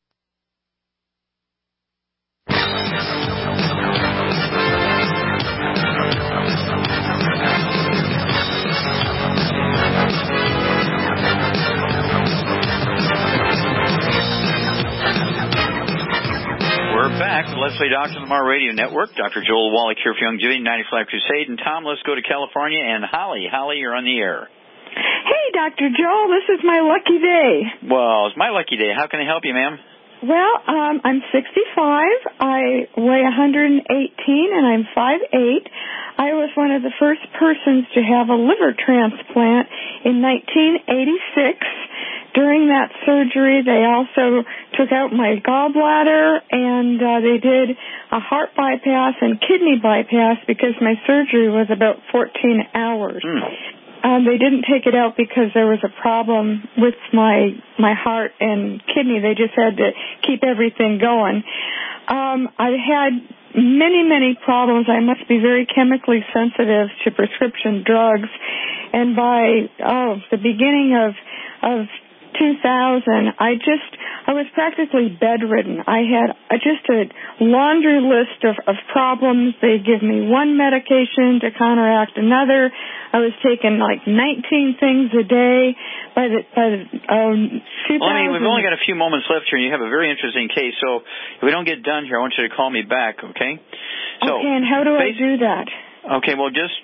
We're back. The Leslie Doctor Lamar Radio Network. Doctor Joel Wallach here for Youngevity, ninety-five Crusade. And Tom, let's go to California. And Holly. Holly, you're on the air. Hey, Doctor Joel. This is my lucky day. Well, it's my lucky day. How can I help you, ma'am? Well, um, I'm sixty-five. I weigh one hundred eighteen, and I'm five eight. I was one of the first persons to have a liver transplant in nineteen eighty-six. During that surgery, they also took out my gallbladder, and uh, they did a heart bypass and kidney bypass because my surgery was about fourteen hours. Mm. Um, they didn't take it out because there was a problem with my my heart and kidney. They just had to keep everything going. Um, I've had many, many problems. I must be very chemically sensitive to prescription drugs. And by oh, the beginning of of two thousand, I just, I was practically bedridden. I had just a laundry list of, of problems. They give me one medication to counteract another. I was taking like nineteen things a day. By the, by the um, two thousand. Well, I mean, we've only got a few moments left here, and you have a very interesting case. So if we don't get done here, I want you to call me back, okay? So, okay, and how do I do that? Okay, well, just,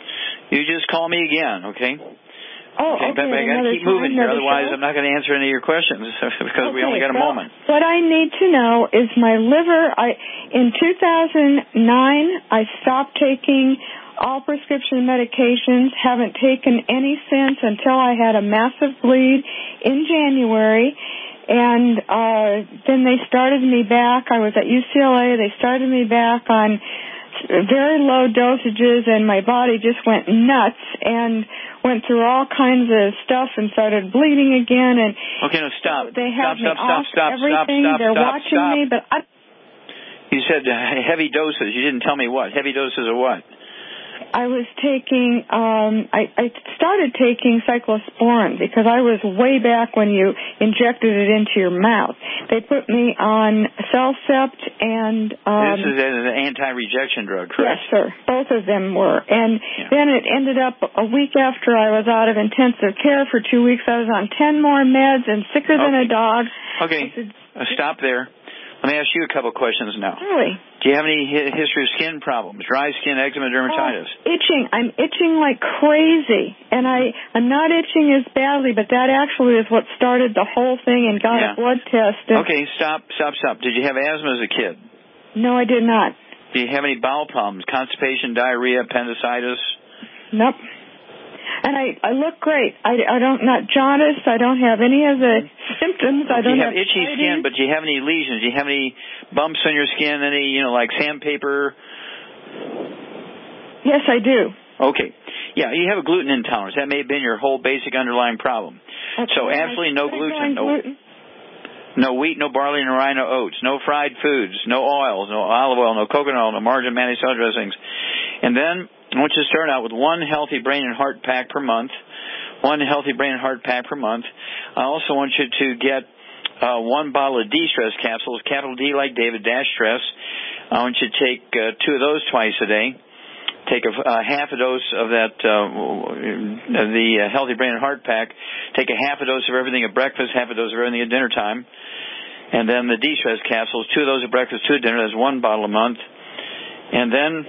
you just call me again, okay? Oh, okay. okay but I got to keep moving here, otherwise show? I'm not going to answer any of your questions because okay, we only got a well, moment. What I need to know is my liver. I in two thousand nine, I stopped taking all prescription medications, haven't taken any since until I had a massive bleed in January. And uh then they started me back. I was at U C L A. They started me back on very low dosages, and my body just went nuts and went through all kinds of stuff and started bleeding again. And okay, no, stop. They have stop, me stop, off stop, everything. Stop, stop, They're stop, watching stop. me, but I. You said uh, heavy doses. You didn't tell me what. Heavy doses of what? I was taking, um, I, I started taking cyclosporin because I was way back when you injected it into your mouth. They put me on Cellcept and... Um, this is an anti-rejection drug, correct? Yes, sir. Both of them were. And yeah. then it ended up a week after I was out of intensive care for two weeks. I was on ten more meds and sicker okay. than a dog. Okay, said, uh, stop there. Let me ask you a couple questions now. Really? Do you have any hi- history of skin problems? Dry skin, eczema, dermatitis? Oh, itching. I'm itching like crazy. And I, I'm not itching as badly, but that actually is what started the whole thing and got yeah. a blood test. And okay, stop, stop, stop. Did you have asthma as a kid? No, I did not. Do you have any bowel problems? Constipation, diarrhea, appendicitis? Nope. And I, I look great. I, I don't, not jaundice. I don't have any of the symptoms. I don't do you have, have itchy fighting. skin, but do you have any lesions? Do you have any bumps on your skin? Any, you know, like sandpaper? Yes, I do. Okay. Yeah, you have a gluten intolerance. That may have been your whole basic underlying problem. That's so right. absolutely no gluten. No, gluten. no wheat, no barley, no rye, no oats. No fried foods, no oils, no olive oil, no coconut oil, no margarine, mayonnaise, salad dressings. And then I want you to start out with one healthy brain and heart pack per month. One healthy brain and heart pack per month. I also want you to get uh, one bottle of D-Stress capsules, capital D like David, dash stress. I want you to take uh, two of those twice a day. Take a uh, half a dose of that, uh, the uh, healthy brain and heart pack. Take a half a dose of everything at breakfast, half a dose of everything at dinner time. And then the D-Stress capsules, two of those at breakfast, two at dinner. That's one bottle a month. And then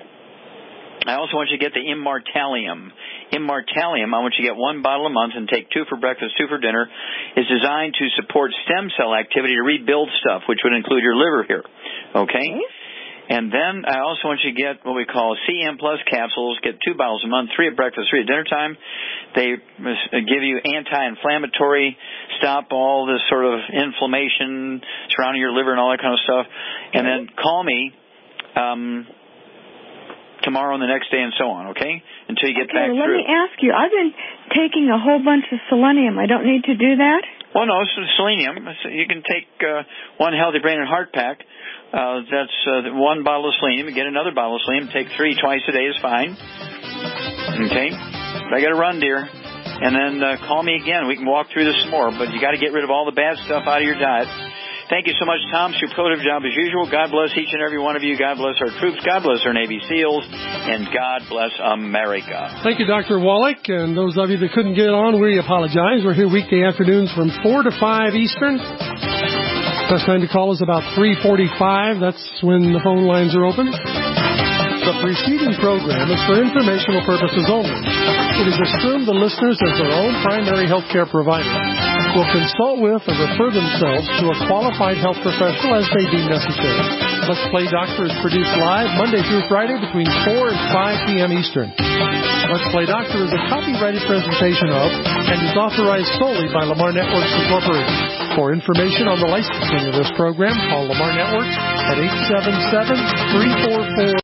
I also want you to get the Immortalium. Immortalium, I want you to get one bottle a month and take two for breakfast, two for dinner. It's designed to support stem cell activity to rebuild stuff, which would include your liver here. Okay? And then I also want you to get what we call C M Plus capsules. Get two bottles a month, three at breakfast, three at dinner time. They give you anti-inflammatory, stop all this sort of inflammation surrounding your liver and all that kind of stuff. And then call me um, tomorrow and the next day and so on, okay? Until you get okay, back well, through. Let me ask you. I've been taking a whole bunch of selenium. I don't need to do that? Well, no, it's selenium. You can take uh, one healthy brain and heart pack. Uh, that's uh, one bottle of selenium. You get another bottle of selenium. Take three twice a day is fine. Okay? I got to run, dear. And then uh, call me again. We can walk through this some more. But you got to get rid of all the bad stuff out of your diet. Thank you so much, Tom. Superlative job as usual. God bless each and every one of you. God bless our troops. God bless our Navy SEALs. And God bless America. Thank you, Doctor Wallach. And those of you that couldn't get on, we apologize. We're here weekday afternoons from four to five Eastern. Best time to call is about three forty-five. That's when the phone lines are open. The preceding program is for informational purposes only. It is assumed the listeners, as their own primary health care provider, will consult with or refer themselves to a qualified health professional as they deem necessary. Let's Play Doctor is produced live Monday through Friday between four and five p.m. Eastern. Let's Play Doctor is a copyrighted presentation of and is authorized solely by Lamar Networks Incorporated. For information on the licensing of this program, call Lamar Networks at eight seven seven, three four four.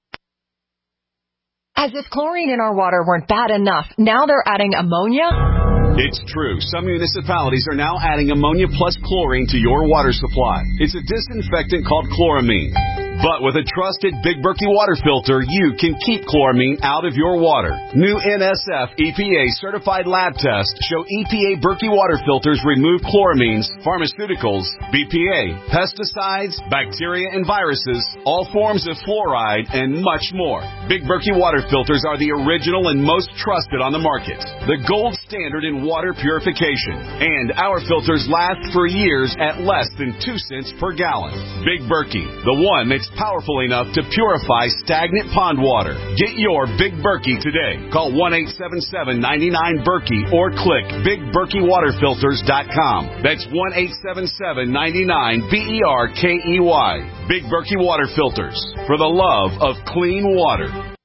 As if chlorine in our water weren't bad enough, now they're adding ammonia? It's true. Some municipalities are now adding ammonia plus chlorine to your water supply. It's a disinfectant called chloramine. But with a trusted Big Berkey water filter, you can keep chloramine out of your water. New N S F E P A certified lab tests show E P A Berkey water filters remove chloramines, pharmaceuticals, B P A, pesticides, bacteria and viruses, all forms of fluoride, and much more. Big Berkey water filters are the original and most trusted on the market. The gold standard in water purification. And our filters last for years at less than two cents per gallon. Big Berkey, the one that's powerful enough to purify stagnant pond water. Get your Big Berkey today. Call one eight seven seven, nine nine, Berkey or click big berkey water filters dot com. That's one eight seven seven, nine nine, B E R K E Y. Big Berkey Water Filters, for the love of clean water.